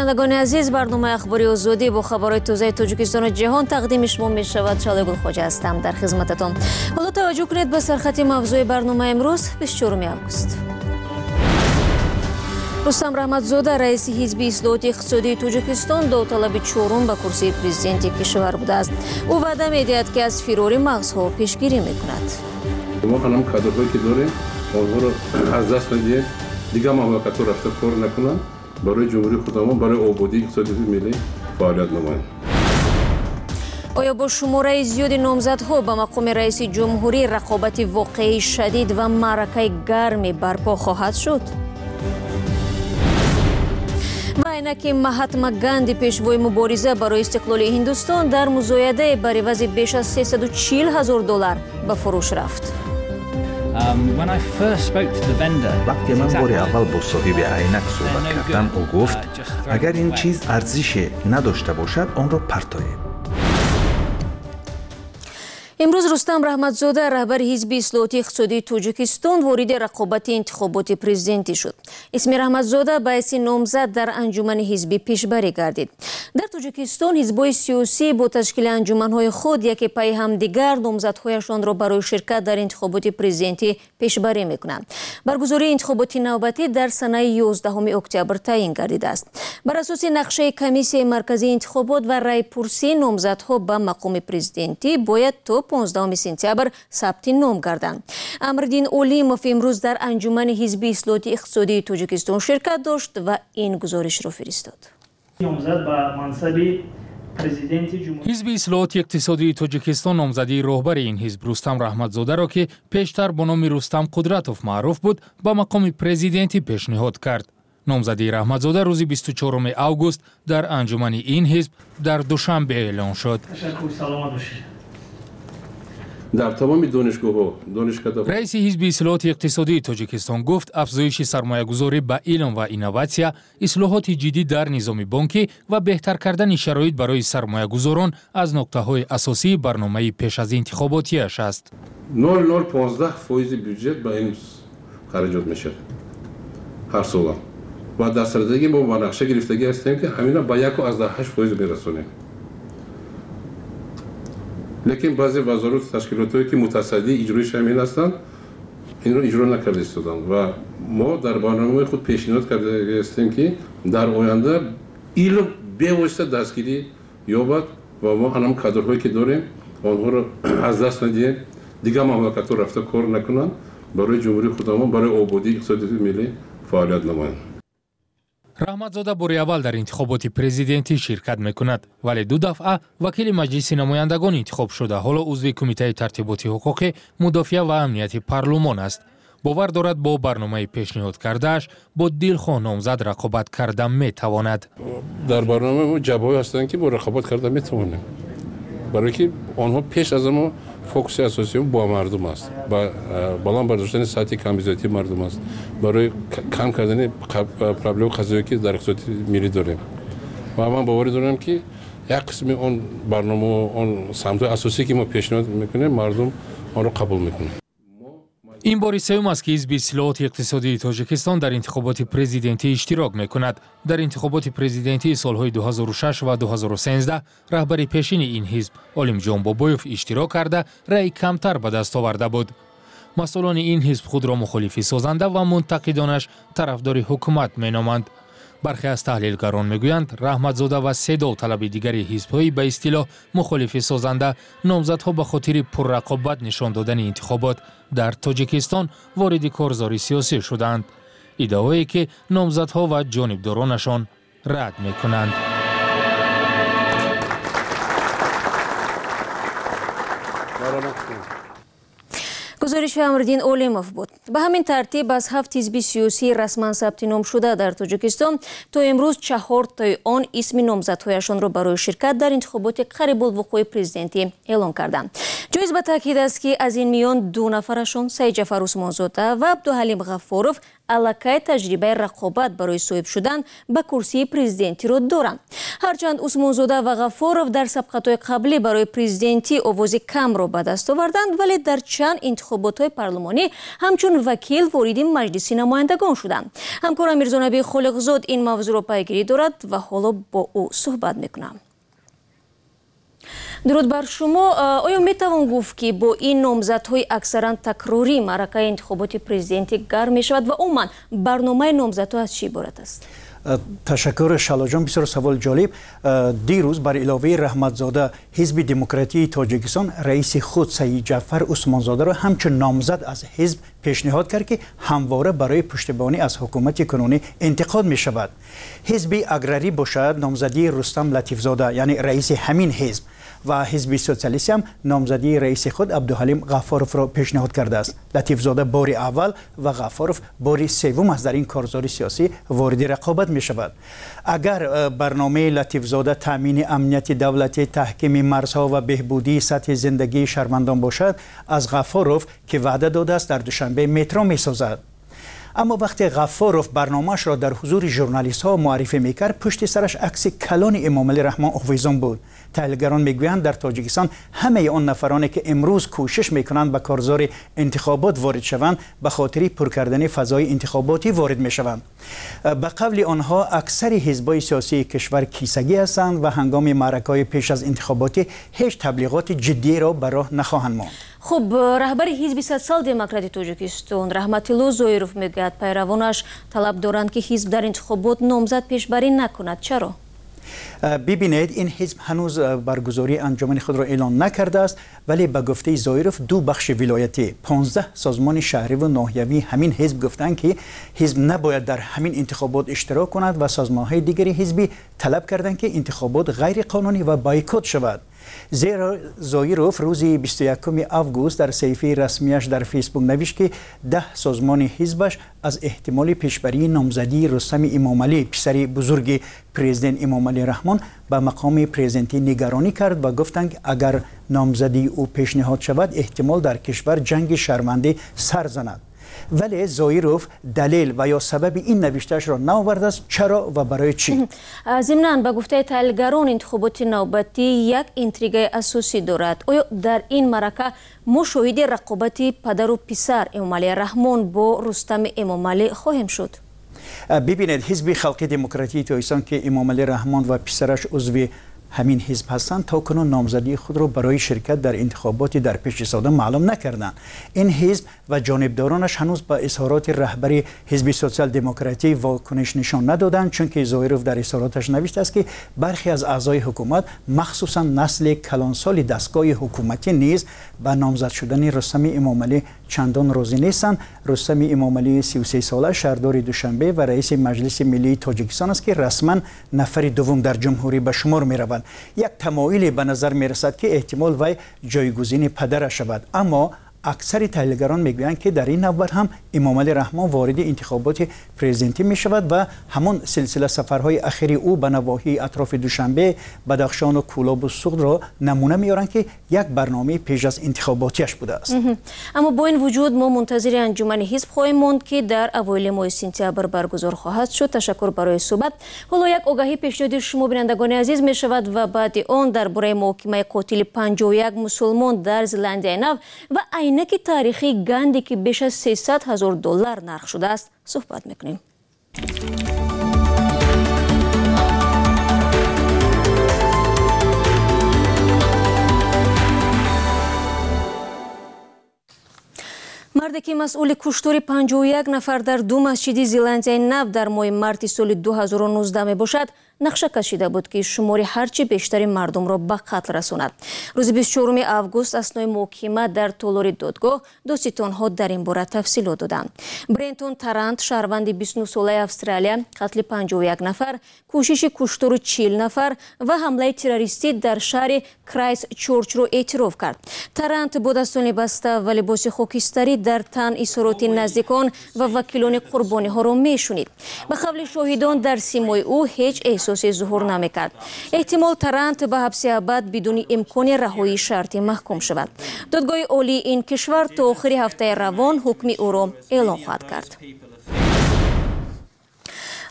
بینندگان عزیز، برنامه اخباری آزادی با خبرهای تازه تاجیکستان و جهان تقدیم شما می شود. شاله گلخواجه هستم در خدمتتان. حالا توجه کنید به سرخط موضوع برنامه امروز 24 اوگوست. رستم رحمتزاده رئیس حزب اصلاحات اقتصادی تاجیکستان داوطلب چهارم به کرسی پرزیدنتی کشور بوده است. او وعده می‌دهد که از فرار مغزها پیشگیری می‌کند. ما هم کادرهایی که داریم آنها را از دست ندهیم، دیگه مملکت‌ها رفته کار نکنند، برای جمهوری خودمان، برای آبادی اقتصادی ملی فعالیت نمایند. آیا با شماره زیاد نامزدها به مقام رئیس جمهوری رقابت واقعی شدید و معرکه گرمی برپا خواهد شد؟ و اینکه مهاتما گاندی پیشوای مبارزه برای استقلال هندوستان در مزایده بر عوض بیش از $340,000 به فروش رفت. وقتی من بار اول با صاحب عینک صحبت کردم، او گفت اگر این چیز ارزش نداشته باشد آن را پرتایید. امروز رستم رحمتزاده رهبر حزب اصلاحات اقتصادی تاجیکستان وارد رقابت انتخابات پرزیدنتی شد. اسم رحمتزاده باعث نامزد در انجمن حزبی پیشبری گردید. در تاجیکستان حزب‌های سیاسی با تشکیل انجمن‌های خود یکی پای همدیگر نامزدهایشان را برای شرکت در انتخابات پرزیدنتی پیشبری می‌کنند. برگزاری انتخابات نوبتی در سنه 11 اکتبر تعیین گردیده است. بر اساس نقشه کمیسیون مرکزی انتخابات و رای‌پرسی نامزدها به مقام پرزیدنتی باید تا 15 سپتامبر ثبت نام گردند. امردین اولیموف امروز در انجمن حزب اصلاحات اقتصادی تاجیکستان شرکت داشت و این گزارش را فرستاد. حزب اصلاحات اقتصادی تاجیکستان نامزدی رهبر این حزب رستم رحمتزاده را که پیشتر با نام رستم قدرتوف معروف بود به مقام پرزیدنتی پیشنهاد کرد. نامزدی رحمتزاده روز 24 اوگوست در انجمن این حزب در دوشنبه اعلان شد. در تمام دانشگاه‌ها، دانشکده‌ها رئیس حزب اصلاحات اقتصادی تاجیکستان گفت افزایش سرمایه‌گذاری به علم و اینوواسیا، اصلاحات جدی در نظام بانکی و بهتر کردن شرایط برای سرمایه‌گذاران از نکته‌های اساسی برنامه پیش از انتخاباتیش است. 0.015% بودجه به این خرجات میشه هر سال. و در سردگی ما با نقشه گرفتگی هستیم که همینا به 1.8% میرسونیم. لیکن بعضی وزارت و تشکیلات‌هایی که متصدی اجرایش همین هستند این رو اجرا نکرده استادند و ما در برنامه خود پیشنهاد کرده هستیم که در آینده علم به واسطه دستگیری یابد و ما هم کادرهایی که داریم آنها رو از دست ندهیم، دیگه مملکت‌ها رفته کار نکنند، برای جمهوری خودمان، برای آبادی اقتصادی ملی فعالیت نمایند. رحمتزاده بار اول در انتخابات پرزیدنتی شرکت میکند، ولی دو دفعه وکیل مجلس نمایندگان انتخاب شده حالا عضو کمیته ترتیبات حقوق مدافع و امنیت پارلمان است. باور دارد با برنامه پیشنهاد کردهش با دلخواه نامزد رقابت کردن میتواند. در برنامه ما جبهه‌ای هستند که با رقابت کردن میتوانیم، برای که آنها پیش از ما فوکس اساسی با مردم است، با بالان برداشتن سطح کمیزاتی مردم است، برای کم کردن پرابلم قضایی که در اقتصاد ملی داریم. و من باور دارم که یک قسم اون برنامه اون سمت اساسی که ما پیشنهاد میکنیم مردم آن را قبول میکنه. این بار سوم است که حزب اصلاحات اقتصادی تاجیکستان در انتخابات پرزیدنتی اشتراک میکند. در انتخابات پرزیدنتی سالهای 2006 و 2013 رهبر پیشین این حزب علیمجان بابایوف اشتراک کرده رأی کمتر به دست آورده بود. مسئولان این حزب خود را مخالفی سازنده و منتقدانش طرفدار حکومت مینامند. برخی از تحلیلگران میگویند رحمتزاده و سه داوطلب دیگری حزب‌های به اصطلاح مخالف سازنده نامزدها به خاطر پررقابت نشان دادن انتخابات در تاجیکستان وارد کارزاری سیاسی شدند. ادعایی که نامزدها و جانبدارانشان رد میکنند. گزارش امردین اولیموف بود. به همین ترتیب از 7 حزب سیاسی رسما ثبت نام شده در تاجیکستان تا امروز 4 تای آن اسم نامزدهایشان را برای شرکت در انتخابات قریب الوقوع پرزیدنتی اعلام کردند. جایز به تاکید است که از این میان 2 نفرشان سعید جعفر عثمانزاده و عبدالحلیم غفاروف علاقه تجربه رقابت برای صاحب شدن به کرسی پرزیدنتی را دارند. هرچند عثمانزاده و غفاروف در سابقه‌های قبلی برای پرزیدنتی آواز کم را به دست آوردند، ولی در چند انتخابات پارلمانی همچون چون وکیل وارد مجلس نمایندگان شدند. همکارم میرزانبی خالقزاد این موضوع را پیگیری دارد و حالا با او صحبت میکنم. درود بر شما. آیا میتوان گفت که با این نامزدهای اکثرا تکراری معرکه انتخابات پرزیدنتی گرم می شود و عموما برنامه نامزدها از چی عبارت است؟ تشکر شالا جان، بسیار سوال جالب. دیروز بر علاوه رحمتزاده حزب دموکراتی تاجیکستان رئیس خود سید جعفر عثمانزاده را همچون نامزد از حزب پیشنهاد کرد که همواره برای پشتیبانی از حکومت کنونی انتقاد می شود. حزب اگراری باشد نامزدی رستم لطیفزاده یعنی رئیس همین حزب و حزب سوسیالیستی هم نامزدی رئیس خود عبدالحلیم غفاروف را پیشنهاد کرده است. لطیفزاده بار اول و غفاروف بار سوم است در این کارزار سیاسی وارد رقابت می شود. اگر برنامه لطیفزاده تامین امنیت دولتی، تحکیم مرزها و بهبودی سطح زندگی شهروندان باشد، از غفاروف که وعده داده است در دوشنبه مترو می سازد. اما وقتی غفاروف برنامه‌اش را در حضور ژورنالیست ها معرفی میکرد، پشت سرش عکس کلان امامعلی رحمان آویزان بود. تحلیلگران میگویند در تاجیکستان همه آن نفرانی که امروز کوشش میکنند به کارزار انتخابات وارد شوند به خاطر پر کردن فضای انتخاباتی وارد میشوند. به قول آنها اکثر حزب‌های سیاسی کشور کیسگی هستند و هنگام معرکه‌های پیش از انتخاباتی هیچ تبلیغات جدی را به راه نخواهند ماند. خب رهبر حزب سوسیال دموکراتی تاجیکستان رحمتالله زویروف میگوید پیروانش طلب دارند که حزب در انتخابات نامزد پیشبری نکند. چرا؟ ببینید، این حزب هنوز برگزاری انجمن خود را اعلان نکرده است، ولی به گفته زویروف دو بخش ولایتی 15 سازمان شهری و ناحیوی همین حزب گفتند که حزب نباید در همین انتخابات اشتراک کند و سازمان‌های دیگری حزبی طلب کردند که انتخابات غیر قانونی و بایکوت شود. زیرا زویروف روز 21 آگوست در صفحه رسمیش در فیسبوک نوشت که 10 سازمان حزبش از احتمال پیشبری نامزدی رستم امامعلی پسر بزرگ پرزیدنت امامعلی رحمان به مقام پرزیدنتی نگرانی کرد و گفتند اگر نامزدی او پیشنهاد شود احتمال در کشور جنگ شرمنده سر زند. ولی زویروف دلیل و یا سبب این نوشتهش را نآورده است. چرا و برای چی؟ ضمناً به گفته تحلیلگران انتخابات نوبتی یک اینتریگ اساسی دارد. آیا در این معرکه ما شاهد رقابت پدر و پسر امامعلی رحمان با رستم امامعلی خواهیم شد؟ ببینید، حزب خلق دموکراتی تاجیکستان که امامعلی رحمان و پسرش عضو همین حزب هستند تا کنون نامزدی خود را برای شرکت در انتخابات در پیش ساده معلوم نکردند. این حزب و جانبدارانش هنوز به اظهارات رهبری حزب سوسیال دموکراتی واکنش نشان ندادند، چون که زویروف در اظهاراتش نوشته است که برخی از اعضای حکومت مخصوصا نسل کلانسال دستگاه حکومتی نیز به نامزد شدن رستم امامعلی چندان راضی نیستند. رستم امامعلی 33 ساله شهردار دوشنبه و رئیس مجلس ملی تاجیکستان است که رسما نفر دوم در جمهوری به شمار می روند. یک تمایلی به نظر می رسد که احتمال وی جایگزین پدرش شود، اما اکثر تحلیلگران میگویند که در این نوبت هم امامعلی رحمان وارد انتخابات پرزیدنتی می شود و همان سلسله سفرهای اخیر او به نواحی اطراف دوشنبه، بدخشان و کولاب و سوخت را نمونه میارند که یک برنامه پیش از انتخاباتیش بوده است. اما با این وجود ما منتظر انجمن حزب خواهیم ماند که در اوایل ماه سپتامبر برگزار خواهد شد. تشکر برای صحبت. حالا یک آگاهی پیشنهاد شما بینندگان عزیز می شود و بعد آن درباره محاکمه قاتل 51 مسلمان در زلندیای نو و عینک تاریخی گندی که بیش از $300,000 نرخ شده است صحبت میکنیم. مردی که مسئول کشتار 51 نفر در دو مسجد زلندیای نو در ماه مارس سال 2019 می باشد، نقشه کشیده بود که شمار هرچی بیشتری مردم را به قتل رساند. روز 24 آگوست اثنای محاکمه در تالار دادگاه داستانها در این باره تفصیلات دادند. برنتون ترانت شهروند 29 ساله استرالیا قتل 51 نفر، کوشش کشتار 40 نفر و حمله تروریستی در شهر کرایست چورچ را اعتراف کرد. ترانت با دستان بسته و لباس خاکستری در تن اظهارات نزدیکان و وکیلان قربانی ها را میشنید. به قول شاهدان در سیمای او هیچ احساسی ظهور نمیکرد. احتمال ترانت به حبس ابد بدون امکان رهایی شرطی محکوم شود. دادگاه عالی این کشور تا آخر هفته روان حکم او را اعلام خواهد کرد.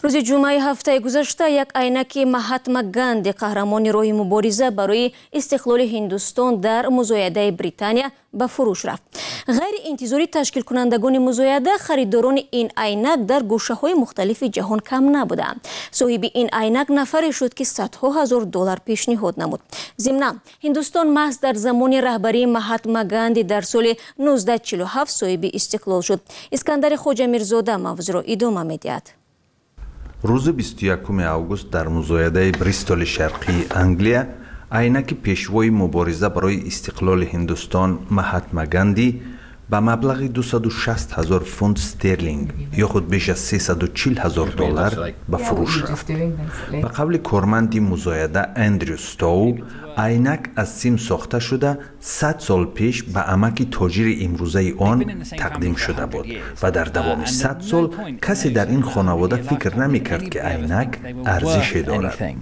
روز جمعه هفته گذشته یک عینک مهاتما گاندی قهرمان راه مبارزه برای استقلال هندوستان در مزایده بریتانیا به فروش رفت. غیر انتظاری تشکیل کنندگان مزایده خریداران این عینک در گوشه های مختلف جهان کم نبودند. صاحب این عینک نفری شد که صدها هزار دلار پیشنهاد نمود. ضمناً هندوستان محض در زمان رهبری مهاتما گاندی در سال 1947 صاحب استقلال شد. اسکندر خوجامیرزاده موضوع را ادامه می‌دهد. روز 21 اوگوست در مزایده بریستول شرقی انگلیا عینک پیشوای مبارزه برای استقلال هندوستان مهاتما گاندی به مبلغ 260,000 فوند استرلینگ یا خود بیش از 340,000 دلار به فروش رفت. به قول کارمند مزایده اندریو ستو، عینک از سیم ساخته شده 100 سال پیش به عمک تاجر امروزه آن تقدیم شده بود و در دوام 100 سال کسی در این خانواده فکر نمی کرد که عینک ارزش دارد.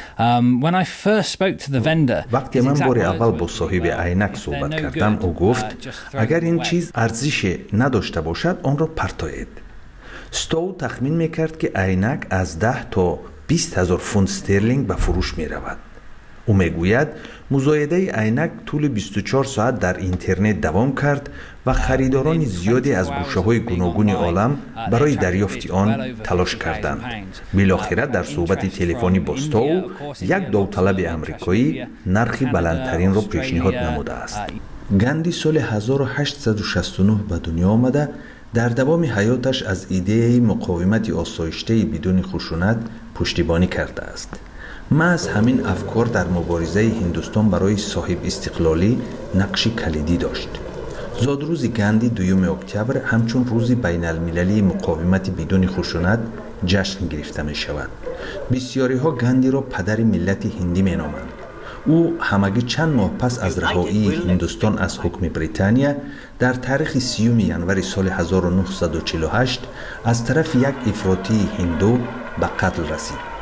وقتی من بار اول با صاحب عینک صحبت کردم او گفت اگر این چیز ارزش نداشته باشد آن را پرتایید. ستو تخمین می کرد که عینک از 10 تا 20,000 فوند استرلینگ به فروش می رود. او میگوید مزایده عینک طول 24 ساعت در اینترنت دوام کرد و خریداران زیادی از گوشه‌های گوناگون عالم برای دریافت آن تلاش کردند. بالاخره در صحبت تلفنی با ستو، یک داوطلب آمریکایی نرخ بلندترین را پیشنهاد نموده است. گاندی سال 1869 به دنیا آمده، در دوام حیاتش از ایده مقاومت آسایشته بدون خشونت پشتیبانی کرده است. محض همین افکار در مبارزه هندوستان برای صاحب استقلالی نقش کلیدی داشت. زادروز گاندی 2 اکتبر همچون روز بین المللی مقاومت بدون خشونت جشن گرفته می شود. بسیاری ها گاندی را پدر ملت هندی می نامند. او همگی چند ماه پس از رهایی هندوستان از حکم بریتانیا در تاریخ 30 ینوری سال 1948 از طرف یک افراطی هندو به قتل رسید.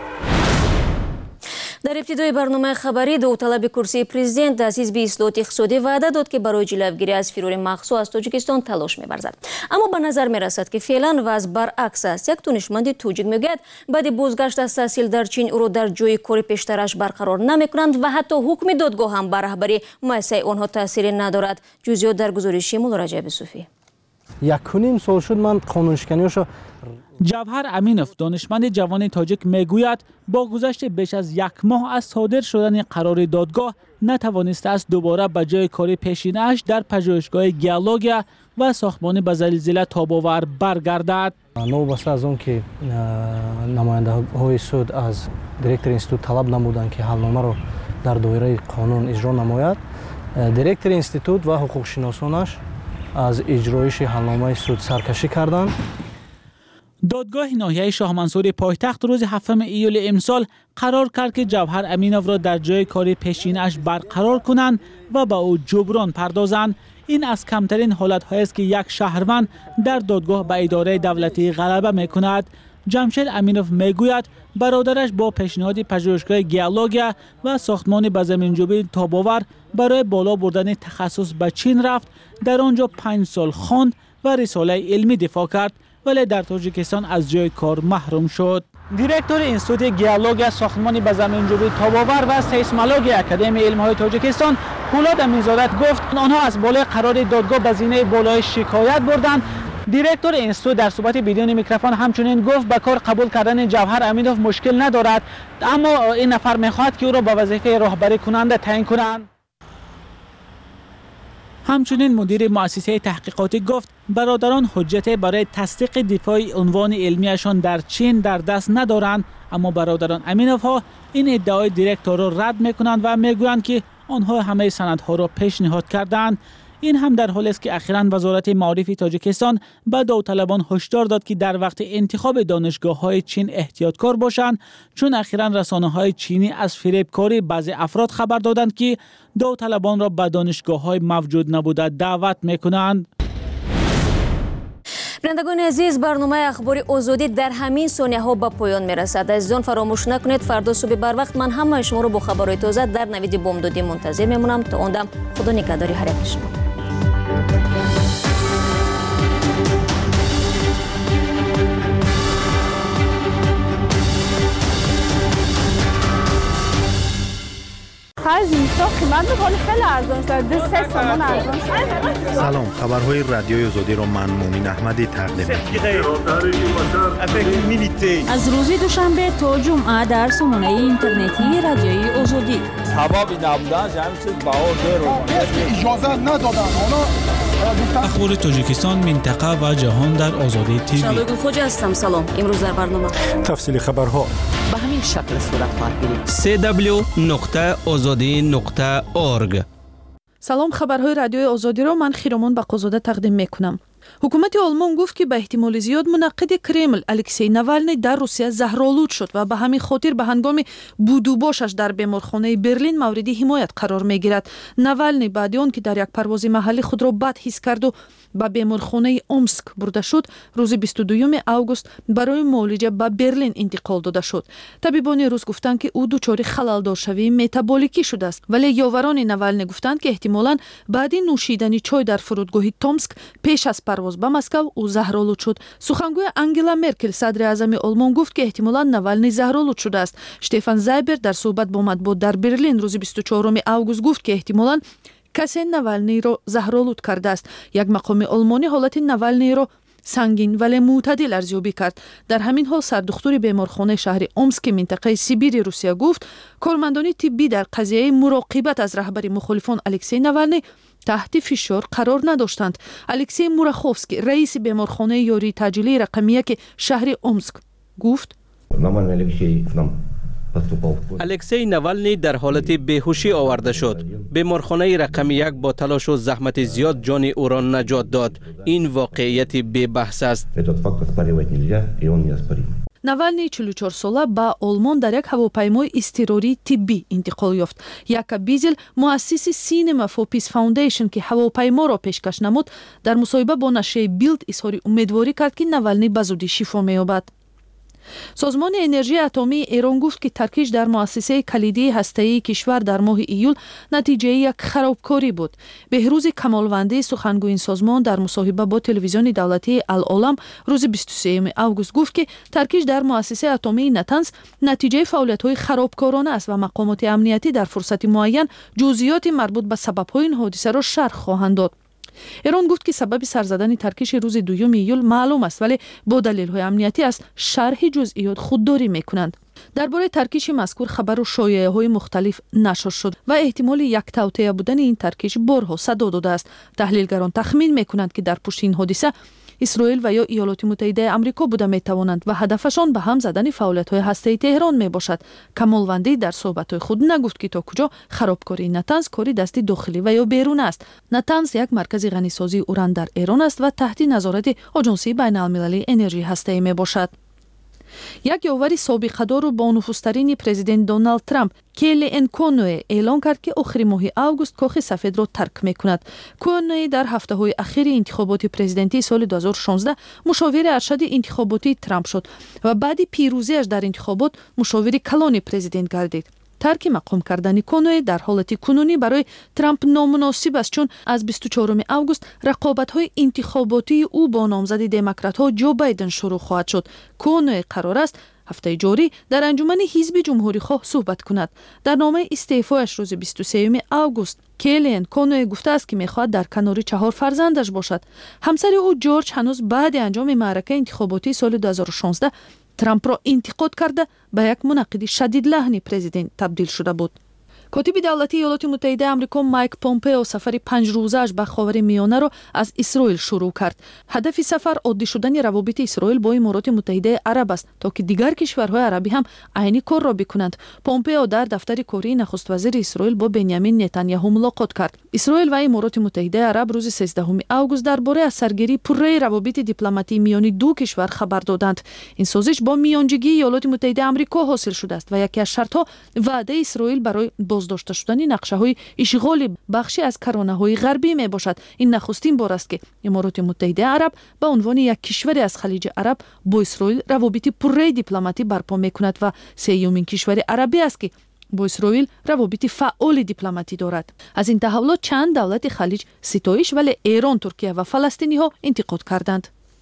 در ابتدای برنامه خبری داوطلب کرسی پرزیدنت از حزب اصلاحات اقتصادی وعده داد که برای جلوگیری از فرار مقصود از تاجیکستان تلاش می‌ورزد. اما به نظر می‌رسد که فعلا وضع برعکس است. یک دانشمند تاجیک میگوید بعد بازگشت از تحصیل در چین او را در جای کار پیشترش برقرار نمی‌کنند و حتی حکم دادگاه هم بر رهبری مؤسسه آنها تأثیری ندارد. جزئیات در گزارش مولا رجب صوفی. 1.5 سال شد من قانونشکنیاشو. جوهر امینوف دانشمند جوان تاجیک میگوید با گذشت بیش از 1 ماه از صادر شدن قرار دادگاه نتوانسته است دوباره به جای کار پیشینه‌اش در پژوهشگاه گیولوژیا و ساختمان به زلزله تاب‌آور برگردد. نوبسته از اون که نماینده های سود از دیرکتور اینستیتوت طلب نمودند که حلنامه را در دایره قانون اجرا نماید، دیرکتور اینستیتوت و حقوق شناسانش از اجرایش حلنامه سود سرکشی کردند. دادگاه ناحیه شاه منصور پایتخت روز 7 ایول امسال قرار کرد که جوهر امینوف را در جای کار پیشینه‌اش برقرار کنند و به او جبران پردازند. این از کمترین حالت‌هایی است که یک شهروند در دادگاه به اداره دولتی غلبه می‌کند. جمشید امینوف میگوید برادرش با پیشنهاد پژوهشگاه گیولوژیا و ساختمان به زمین‌جوبی تاب‌آور برای بالا بردن تخصص به چین رفت. در آنجا 5 سال خواند و رساله علمی دفاع کرد، ولی در تاجیکستان از جای کار محروم شد. دیرکتور اینستیتوت گیولوژی ساختمان به زمین‌جوبی تاب‌آور و سیسمولوژی اکادمی علم‌های تاجیکستان پولاد امیرزاده گفت آنها از بالای قرار دادگاه به زینه بالای شکایت بردند. دیرکتور اینستیتوت در صحبت بدون میکروفون همچنین گفت به کار قبول کردن جوهر امینوف مشکل ندارد، اما این نفر می‌خواهد که او را به وظیفه راهبری کننده تعیین کنند. همچنین مدیر مؤسسه تحقیقاتی گفت برادران حجت برای تصدیق دفاع عنوان علمیشان در چین در دست ندارند، اما برادران امینوف ها این ادعای دیرکتور را رد میکنند و میگویند که آنها همه سندها را پیشنهاد کردند. این هم در حالی است که اخیراً وزارت معارف تاجیکستان به داوطلبان هشدار داد که در وقت انتخاب دانشگاه‌های چین احتیاطکار باشند، چون اخیراً رسانه‌های چینی از فریبکاری بعضی افراد خبر دادند که داوطلبان را به دانشگاه‌های موجود نبوده دعوت می‌کنند. بینندگان عزیز، برنامه اخبار آزادی در همین ثانیه ها به پایان میرسد. عزیزان فراموش نکنید فردا صبح بر وقت من همه شما رو با خبرهای تازه در نوید بامدادی منتظر میمونم. تا اون دم خدا نگهداری هر یک شما. سلام، خبرهای رادیوی آزادی را من مومن احمدی تقدیم می‌کنم. از روز دوشنبه تا جمعه در سامانه اینترنتی رادیوی آزادی. اخبار تاجیکستان، منطقه و جهان در آزادی تیوی. شبگون خوجا هستم. سلام. امروز در برنامه تفصیل خبرها به همین شکل صورت خواهد گرفت. www.azadi.org. سلام، خبرهای رادیوی آزادی را من خیرامان بقازاده تقدیم میکنم. حکومت آلمان گفت که به احتمال زیاد منعقد کرمل الکسی نوالنی در روسیه زهرآلود شد و به همین خاطر به هنگام بودوباشش در بیمارخانه برلین مورد حمایت قرار میگیرد. نوالنی بعد آن که در یک پرواز محلی خود را بد حس کرد و به بیمارخانه اومسک برده شد، روز 22 اوگوست برای معالجه به برلین انتقال داده شد. طبیبان روس گفتند که او دچار خلل‌دارشوی متابولیکی شده است، ولی یاوران نوالنی گفتند که احتمالاً بعد نوشیدن چای در فرودگاه تومسک پیش از پرواز به مسکو او زهرآلود شد. سخنگوی انگلا مرکل صدر اعظم آلمان گفت که احتمالاً نوالنی زهرآلود شده است. شتفان زایبر در صحبت با مطبوعات در برلین روز 24 اوگوست گفت که احتمالاً کسی نوالنی را زهرآلود کرده است. یک مقام آلمانی حالت نوالنی را سنگین ولی معتدل ارزیابی کرد. در همین حال سردختور بیمارخانه شهر اومسک منطقه سیبیر روسیه گفت کارمندان طبی در قضیه مراقبت از رهبر مخالفان الکسی نوالنی تحت فشار قرار نداشتند. الکسی موراخوفسکی رئیس بیمارخانه یاری تجلی رقم 1 شهر اومسک گفت الکسی نوالنی در حالت بیهوشی آورده شد. بیمارخانه رقم 1 با تلاش و زحمت زیاد جان او را نجات داد. این واقعیت بی بحث است. نوالنی 44 ساله به آلمان در یک هواپیمای اضطراری طبی انتقال یافت. یک بیزل مؤسس سینما فور پیس فاوندیشن که هواپیما را پیشکش نمود، در مصاحبه با نشریه بیلد اظهار امیدواری کرد که نوالنی به زودی شفا می‌یابد. سازمان انرژی اتمی ایران گفت که ترکیش در مؤسسه کلیدی هسته‌ای کشور در ماه ایول نتیجه یک خرابکاری بود. بهروز کمالوندی سخنگوی این سازمان در مصاحبه با تلویزیون دولتی العالم روز 23 اوگوست گفت که ترکیش در مؤسسه اتمی نتنز نتیجه فعالیت‌های خرابکارانه است و مقامات امنیتی در فرصت معین جزئیات مربوط به سبب‌های این حادثه را شرح خواهند داد. ایران گفت که سبب سر زدن ترکیش روز 2 ایول معلوم است، ولی با دلیل‌های امنیتی است شرح جزئیات خودداری می‌کنند. درباره ترکیش مذکور خبر و شایعه‌های مختلف نشر شد و احتمال یک توطئه بودن این ترکیش بارها صدا داده است. تحلیلگران تخمین می‌کنند که در پشت این حادثه اسرائیل و یا ایالات متحده آمریکا بوده می‌توانند و هدفشان به هم زدن فعالیت‌های هسته‌ای تهران میباشد. کمالوندی در صحبت‌های خود نگفت که تا کجا خرابکاری نتنز کاری دستی داخلی و یا بیرون است. نتنز یک مرکز غنیسازی اوران در ایران است و تحت نظارت آژانس بین‌المللی انرژی هسته‌ای میباشد. یک یاور سابقه‌دار و با نفوذترین پرزیدنت دونالد ترامپ کیلین کنوی اعلام کرد که آخر ماه اوگوست کاخ سفید را ترک می‌کند. کنوی در هفته‌های اخیر انتخابات پرزیدنتی سال 2016 مشاور ارشد انتخاباتی ترامپ شد و بعد پیروزیش در انتخابات مشاور کلان پرزیدنت گردید. ترک مقام کردن کنوی در حالت کنونی برای ترامپ نامناسب است، چون از 24 اوگوست رقابت‌های انتخاباتی او با نامزد دموکرات‌ها جو بایدن شروع خواهد شد. کنوی قرار است هفته جاری در انجمن حزب جمهوری‌خواه صحبت کند. در نامه استعفایش روز 23 اوگوست کیلین کنوی گفته است که می‌خواهد در کنار 4 فرزندش باشد. همسر او جورج هنوز بعد انجام معرکه انتخاباتی سال 2016 ترامپ را انتقاد کرده به یک مناقض شدید لحنی پرزیدنت تبدیل شده بود. کاتب دولتی ایالات متحده آمریکا مایک پومپئو سفر 5 روزه‌اش به خاورمیانه را از اسرائیل شروع کرد. هدف سفر عادی شدن روابط اسرائیل با امارات متحده عرب است تا که دیگر کشورهای عربی هم عین کار را بکنند. پومپئو در دفتر کاری نخست وزیر اسرائیل با بنیامین نتانیاهو ملاقات کرد. اسرائیل و امارات متحده عرب روز 13 اوگوست درباره از سرگیری پررای روابط دیپلماتی میان دو کشور خبر دادند. این سازش با میانجیگی ایالات متحده آمریکا حاصل شده است و یکی از شرط‌ها وعده اسرائیل برای بازداشته شدن نقشه‌های اشغال بخشی از کرانه‌های غربی میباشد. این نخستین بار است که امارات متحده عرب به عنوان یک کشور از خلیج عرب با اسرائیل روابط پررای دیپلماتی برپا میکند و سومین کشور عربی است که با اسرائیل روابط فعال دیپلماتی دارد. از این تحولات چند دولت خلیج ستایش، ولی ایران، ترکیه و فلسطینی ها انتقاد کردند.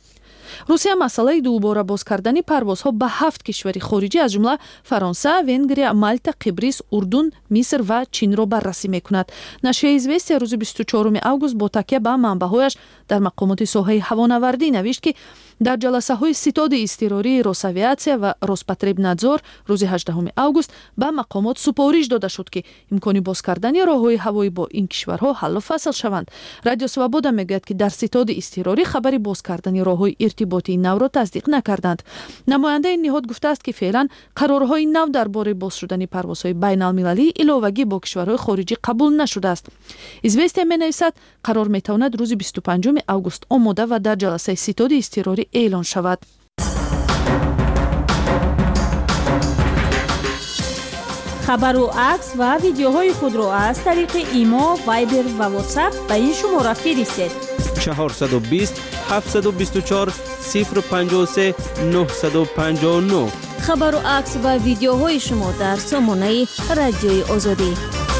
русия масъалаи дубора боз кардани парвозҳо ба 7 кишвари хориҷӣ аз ҷумла фаронса, венгрия, мальта, қибрис, урдун, миср ва чинро баррасӣ мекунад. нашрияи известия рӯзи 24 август бо такя ба манбаъҳояш дар мақомоти соҳаи ҳавонавардӣ навишт ки дар ҷаласаҳои ситоди изтирории Росавиатсия ва Роспотребнадзор рӯзи 18 август ба мақомот супориш дода шуд ки имкони боз кардани роҳҳои ҳавоӣ бо ин кишварҳо ҳаллу фасл шаванд. Радио Свобода мегӯяд ки дар ситоди изтирорӣ хабари боз кардани роҳҳои иртиботии навро тасдиқ накарданд. намояндаи ниҳод гуфтааст ки феълан қарорҳои нав дар бораи боз шудани парвозҳои байналмилалӣ иловагӣ бо кишварҳои хориҷӣ қабул нашудааст. известия менависад қарор метавонад рӯзи 25 август омода ва дар ҷаласаи ситоди изтирорӣ эълон шавад. хабару акс ва видеоҳои худро аз тариқи имо, вайбер ва ватсап ба ин шумора фиристед. 420 724 053 959. хабару акс ва видеоҳои шумо дар сомонаи радиои озодӣ.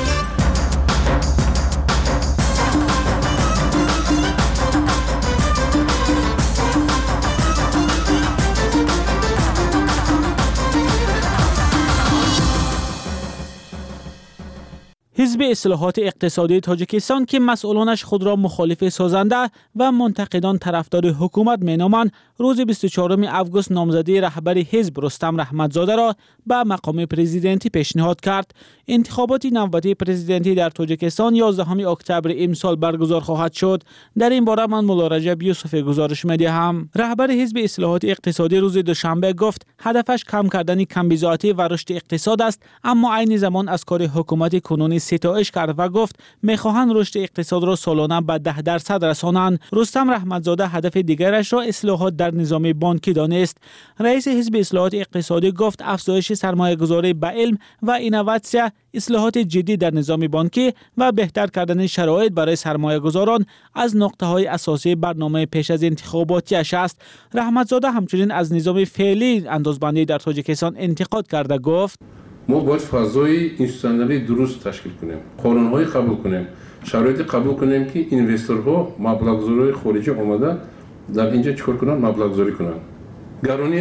حزب اصلاحات اقتصادی تاجیکستان که مسئولانش خود را مخالف سازنده و منتقدان طرفدار حکومت مینامند، روز 24 اوگوست نامزدی رهبر حزب رستم رحمتزاده را به مقام پرزیدنتی پیشنهاد کرد. انتخابات نوبتی پرزیدنتی در تاجیکستان 11 اکتبر امسال برگزار خواهد شد. در این باره من مولا رجب یوسف گزارش می‌دهم. رهبر حزب اصلاحات اقتصادی روز دوشنبه گفت هدفش کم کردن کمبزاعتی و رشد اقتصاد است، اما عین زمان از کار حکومت کنونی ستایش کرد و گفت میخواهند رشد اقتصاد را سالانه به 10% رسانند. رستم رحمتزاده هدف دیگرش را اصلاحات در نظام بانکی دانست. رئیس حزب اصلاحات اقتصادی گفت افزایش سرمایه‌گذاری به علم و اینواسیون، اصلاحات جدی در نظام بانکی و بهتر کردن شرایط برای سرمایه‌گذاران از نقطه‌های اساسی برنامه پیش از انتخاباتیش است. رحمتزاده همچنین از نظام فعلی اندازبندی در تاجیکستان انتقاد کرده گفت ما باید فضای اینستیتوشنالی درست تشکیل کنیم، قانون‌های قبول کنیم، شرایط قبول کنیم که اینوستورها مبلغ‌گذاری خارجی آمده در اینجا چیکار کنن؟ مبلغ‌گذاری کنن. گرانی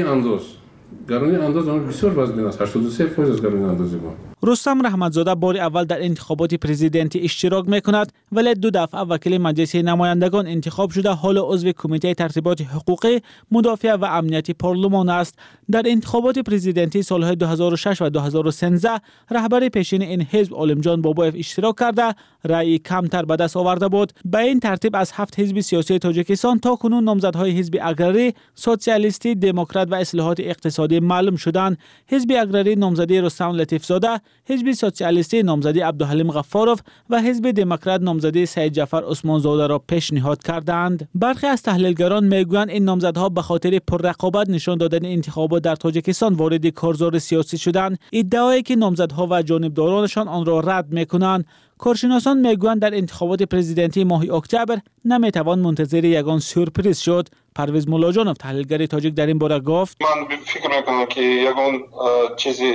انداز آن بسیار وزن است. 83% از گرانی اندازی ما. رستم رحمتزاده بار اول در انتخابات پرزیدنتی اشتراک میکند، ولی 2 دفعه وکیل مجلس نمایندگان انتخاب شده حال عضو کمیته ترتیبات حقوقی، مدافع و امنیتی پارلمان است. در انتخابات پرزیدنتی سالهای 2006 و 2013 رهبر پیشین این حزب عالمجان بابایف اشتراک کرده رأی کمتر به دست آورده بود. به این ترتیب از 7 حزب سیاسی تاجیکستان تا کنون نامزدهای حزب اگراری، سوسیالیستی، دموکرات و اصلاحات اقتصادی معلوم شدند. حزب اگراری نامزدی رستم لطیفزاده، حزب سوسیالیستی نامزدی عبدالحلیم غفاروف و حزب دموکرات نامزدی سید جعفر عثمانزاده را پیشنهاد کردند. برخی از تحلیلگران میگویند این نامزدها به خاطر پررقابت نشان دادن انتخابات در تاجیکستان وارد کارزار سیاسی شدند. ادعایی که نامزدها و جانبدارانشان آن را رد میکنند. کارشناسان میگویند در انتخابات پرزیدنتی ماه اکتبر نمیتوان منتظر یگان سورپریز شد. پرویز مولاجانوف تحلیلگر تاجیک در این باره گفت من فکر میکنم که یگان چیزی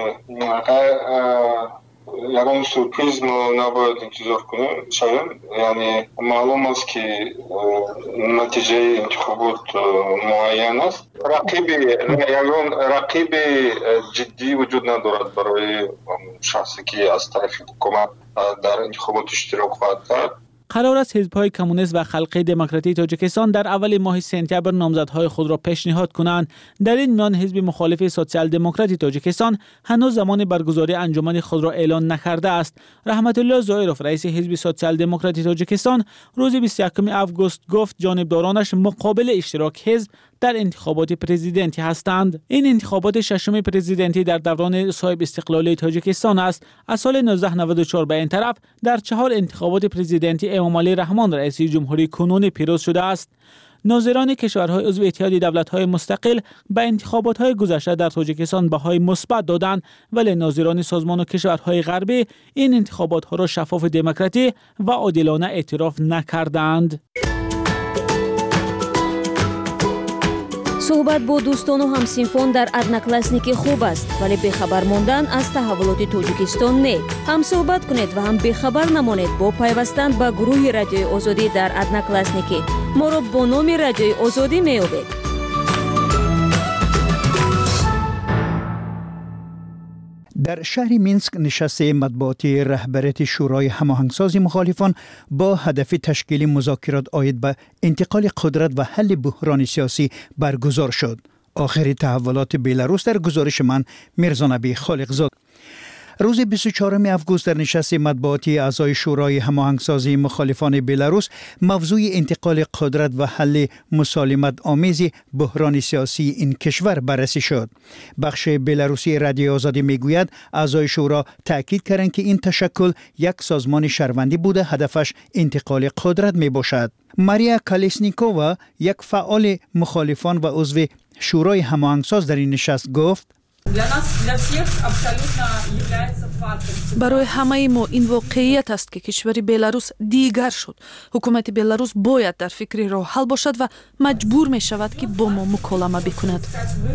یگان سورپریز ما نباید انتظار کنیم شاید. یعنی معلوم است که نتیجه انتخابات معین است. رقیب جدی وجود ندارد برای شخصی که از طرف حکومت در انتخابات اشتراک خواهد کرد. قرار است حزب‌های کمونیست و خلقی دموکراتی تاجیکستان در اول ماه سپتامبر نامزدهای خود را پیشنهاد کنند. در این میان حزب مخالف سوسیال دموکراتی تاجیکستان هنوز زمان برگزاری انجمن خود را اعلان نکرده است. رحمت الله زایروف رئیس حزب سوسیال دموکراتی تاجیکستان روز 21 اوگوست گفت جانبدارانش مقابل اشتراک حزب در انتخابات پرزیدنتی هستند. این انتخابات ششم پرزیدنتی در دوران صاحب استقلالی تاجیکستان است. از سال 1994 به این طرف در 4 انتخابات پرزیدنتی امام علی رحمان رئیس جمهوری کنونی پیروز شده است. ناظران کشورهای عضو اتحاد دولت‌های مستقل به انتخابات‌های گذشته در تاجیکستان بهای مثبت دادند، ولی ناظران سازمان و کشورهای غربی این انتخابات‌ها را شفاف، دموکراتی و عادلانه اعتراف نکردند. صحبت با دوستان و همسینفان در ادناکلاسنیکی خوب است، ولی بخبر ماندن از تحولات تاجیکستان نه. هم صحبت کنید و هم بخبر نمانید با پیوستن به گروه رادیوی آزادی در ادناکلاسنیکی. ما را با نام رادیوی آزادی میابید. در شهر مینسک نشست مطبوعاتی رهبریت شورای هماهنگسازی مخالفان با هدف تشکیل مذاکرات عاید به انتقال قدرت و حل بحران سیاسی برگزار شد. آخر تحولات بلاروس در گزارش من میرزا نبی خالقزاد. روز 24 آگوست در نشست مطبوعاتی اعضای شورای هماهنگسازی مخالفان بلاروس موضوع انتقال قدرت و حل مسالمت آمیز بحران سیاسی این کشور بررسی شد. بخش بلاروسی رادیو آزادی میگوید اعضای شورا تاکید کردند که این تشکل یک سازمان شهروندی بوده، هدفش انتقال قدرت می باشد. ماریا کالیسنیکووا، یک فعال مخالفان و عضو شورای هماهنگساز در این نشست گفت: برای همه ما این واقعیت است که کشور بلاروس دیگر شد. حکومت بلاروس باید در فکر راه حل باشد و مجبور می شود که با ما مکالمه بکند.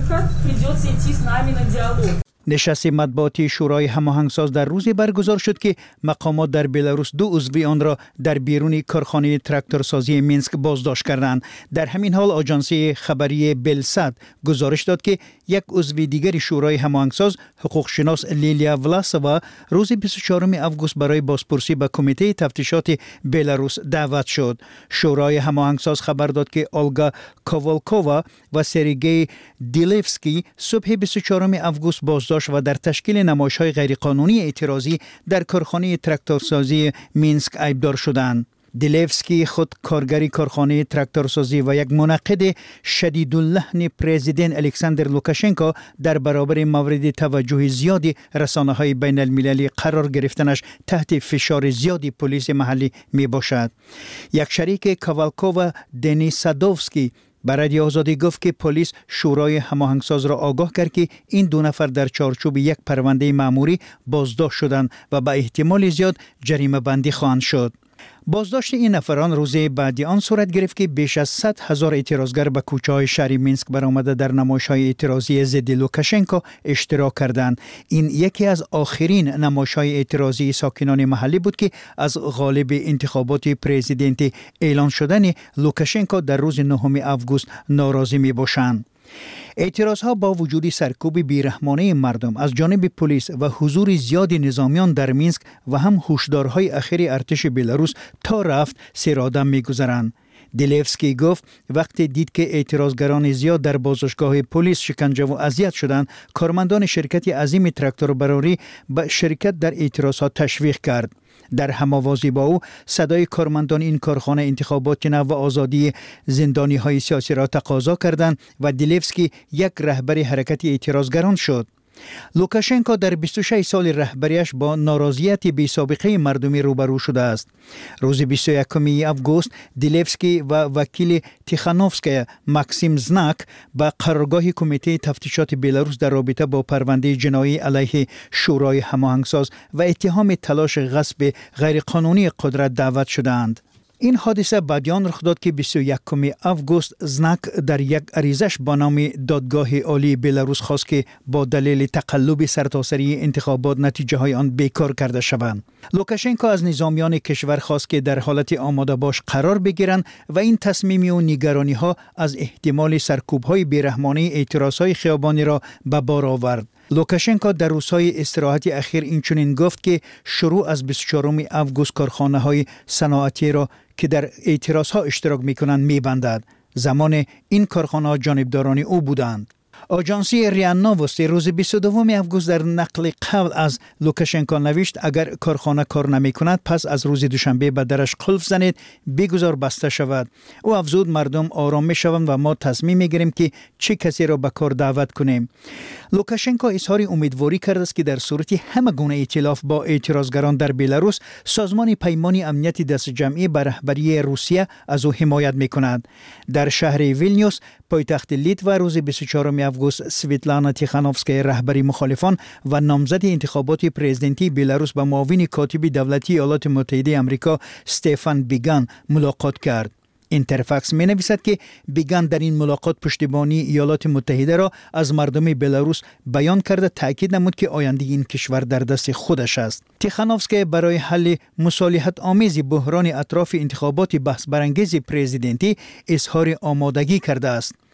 نشست مطبوعاتی شورای هماهنگساز در روزی برگزار شد که مقامات در بلاروس 2 عضو آن را در بیرون کارخانه تراکتورسازی مینسک بازداشت کردند. در همین حال آژانس خبری بلسات گزارش داد که یک عضو دیگر شورای هماهنگساز، حقوقشناس لیلیا ولاسووا، روز 24 آگوست برای بازپرسی به کمیته تفتیشات بلاروس دعوت شد. شورای هماهنگساز خبر داد که اولگا کاولکووا و سرگئی دیلیفسکی صبح 24 آگوست بازداشت و در تشکیل نمایش‌های غیرقانونی اعتراضی در کارخانه تراکتورسازی مینسک ایبدار شدند. دیلیفسکی خود کارگری کارخانه تراکتورسازی و یک منعقد شدیداللحن پرزیدنت الکساندر لوکاشنکو در برابر مورد توجه زیادی رسانه‌های بین المللی قرار گرفتنش تحت فشار زیادی پلیس محلی می باشد. یک شریک کاولکووا، دنیس سادوفسکی، برای آزادی گفت که پلیس شورای هماهنگساز را آگاه کرد که این 2 نفر در چارچوب یک پرونده مأموری بازداشت شدند و به احتمال زیاد جریمه بندی خواهند شد. بازداشت این نفران روز بعدی آن صورت گرفت که بیش از 100,000 اعتراضگر به کوچه‌های شهر مینسک برآمده در نمایش‌های اعتراضی ضد لوکاشنکو اشتراک کردند. این یکی از آخرین نمایش‌های اعتراضی ساکنان محلی بود که از غالب انتخابات پرزیدنتی اعلان شدن لوکاشنکو در روز 9 آگوست ناراضی می‌باشند. اعتراضها با وجود سرکوب بیرحمانه مردم از جانب پلیس و حضور زیاد نظامیان در مینسک و هم هشدارهای اخیر ارتش بلاروس تا رفت سرآدم می‌گذرند. دیلیفسکی گفت وقتی دید که اعتراضگران زیاد در بازداشتگاه پلیس شکنجه و اذیت شدند، کارمندان شرکت عظیم تراکتوربراری به شرکت در اعتراضها تشویق کرد. در هماوازی با او صدای کارمندان این کارخانه انتخابات نو و آزادی زندانی‌های سیاسی را تقاضا کردند و دیلیفسکی یک رهبر حرکت اعتراضگران شد. لوکاشنکو در 26 سال رهبریش با ناراضیت بی‌سابقه مردمی روبرو شده است. روز 21 آگوست دیلیفسکی و وکیل تیخانوفسکی ماکسیم زناک به قرارگاه کمیته تفتیشات بلاروس در رابطه با پرونده جنایی علیه شورای هماهنگساز و اتهام تلاش غصب غیرقانونی قدرت دعوت شدند. این حادثه بعدیان رخ داد که 21 آگوست زناک در یک عریضش با نام دادگاه عالی بلاروس خواست که با دلیل تقلب سرتاسری انتخابات نتیجه های آن بیکار کرده شوند. لوکاشنکو از نظامیان کشور خواست که در حالت آماده باش قرار بگیرند و این تصمیم و نگرانی ها از احتمال سرکوب های بیرحمانه اعتراض های خیابانی را به بار آورد. لوکاشنکو در روزهای استراحت اخیر اینچنین گفت که شروع از 24 آگوست کارخانه‌های صنعتی را که در اعتراضها اشتراک می‌کنند می‌بندد. زمان این کارخانه‌ها جانبداران او بودند. آژانسی ریا نووستی روز 22 آگوست در نقل قول از لوکاشنکو نوشت اگر کارخانه کار نمی کند پس از روز دوشنبه به درش قلف زنید، بگذار بسته شود. او افزود مردم آرام می شوند و ما تصمیم می گیریم که چه کسی را به کار دعوت کنیم. لوکاشنکو اظهار امیدواری کرده است که در صورت همه گونه ائتلاف با اعتراضگران در بلاروس، سازمان پیمان امنیت دست جمعی به رهبری روسیه از او حمایت می کند. در شهر ویلنیوس پایتخت لیتوا روز 24 آگوست سویتلانا تیخانوفسکی رهبری مخالفان و نامزد انتخابات پرزیدنتی بلاروس با معاون کاتب دولتی ایالات متحده آمریکا استفان بیگان ملاقات کرد. اینترفاکس می نویسد که بیگان در این ملاقات پشتیبانی ایالات متحده را از مردم بلاروس بیان کرده، تاکید نمود که آینده این کشور در دست خودش است. تیخانوفسکی برای حل مصالحت آمیز بحران اطراف انتخابات بحث برانگیز پرزیدنتی اظهار آمادگی کرده است.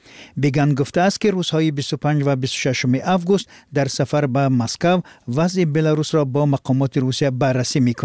بیگن گفته است که روزهای 25 و 26 آگوست در سفر به مسکو وضع بلاروس را با مقامات روسیه بررسی می‌کند.